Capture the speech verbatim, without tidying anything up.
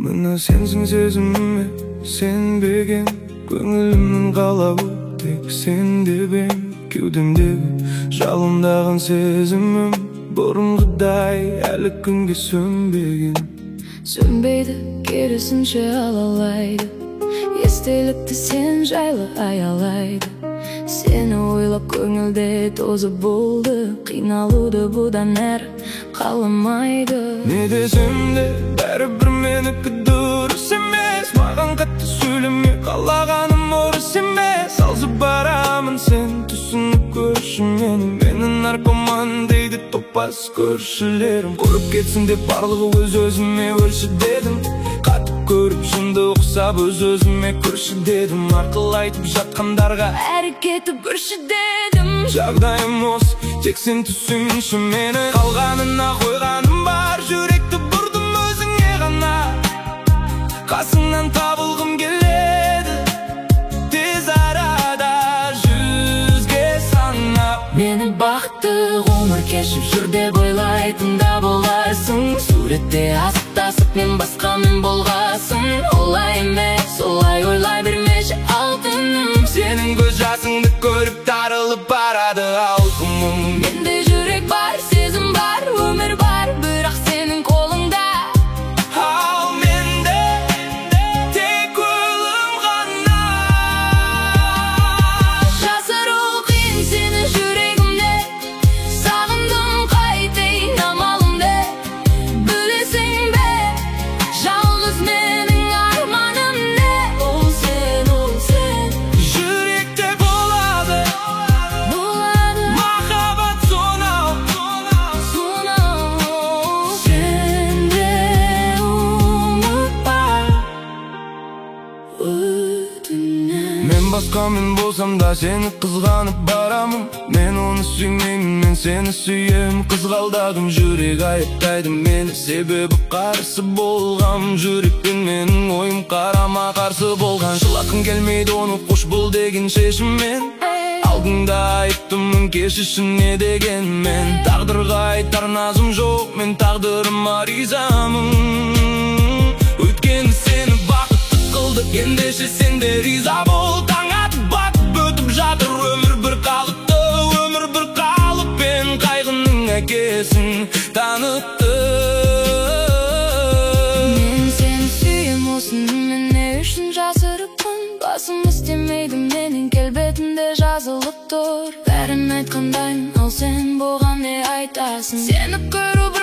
Мына сенсің сезіміме сенбеген, көңілімнің қалауы тек сен деп ең. Кеудемдегі жалындаған сезімім бұрынғыдай әлі күнге сөнбеген. Сөнбейді, керісінше алалайды, естелікті сен жайлы аялайды. Сені ойлап көңілде тозы болды, қиналуды бұдан әрі қаламайды. Не десем де бәрібір менікі дұрыс емес. Маған қатты сөйлеме, қалағаным орыс емес. Алжып барамын, сен түсініп көрші мені. Мені наркоман дейді топас көршілерім. Көріп кетсін деп барлығы өз-өзіме өлші дедім. Қатып көріп жынды ұқсап өз-өзіме көрші дедім. Арқыл айтып жатқандарға әрекеті көрші дедім. Жағдайым осы, тек сен түсінші мені. Қалғанына қойғаным бар, жүректі бұрдым өзіңе ғана. Қасыңнан табылғым келеді, тез арада жүзге санап. Мені бақытты ғұмыр кешіп жүр деп ойлайтын да боларсың. Суретте асып-тасып мен басқамен болғасын. Олай емес, олай ойлай бермеші алтыным. Сенің көз жасыңды көріп тарылып барады алқымым. Менде жүрек бар, сезім бар, өмір бар, бірақ сенің қолыңда. Ал менде тек өлім ғана. Жасыру қиын сені жүрегімде, сағындым қайтейін амалымды. Білесің бе, жалғыз менің арманым не? Ол сен, ол сен. Жүректе болады, Болады махаббат сонау, сонау. Сен де ұмытпа, өтінем. мен басқа мен болсам да сені қызғанып барамын. Мен оны сүймеймін, мен сені сүйем. Қызғалдағым жүрек айыптайды мені, себебі қарсы болғам. Жүрекпен менің ойым қарама қарсы болған. Жылатқым келмейді оны қош бол деген шешіммен. Алдыңда айттымын кешірші не деген мен. Тағдырға айтар назым жоқ, мен тағдырыма ризамын. Өйткені сені бақытты қылды, ендеше сен де риза бол. Таң атып батып өтіп жатыр өмір бір қалыпты. Өмір бір қалып пен қайғының әкесін танытты. Мен сені сүйем, осыны мен не үшін жасырыппын? Басым істемейді менің келбетімде жазылып тұр. Бәрін айтқандаймын, ал сен болған не айтасың? Сені көру бір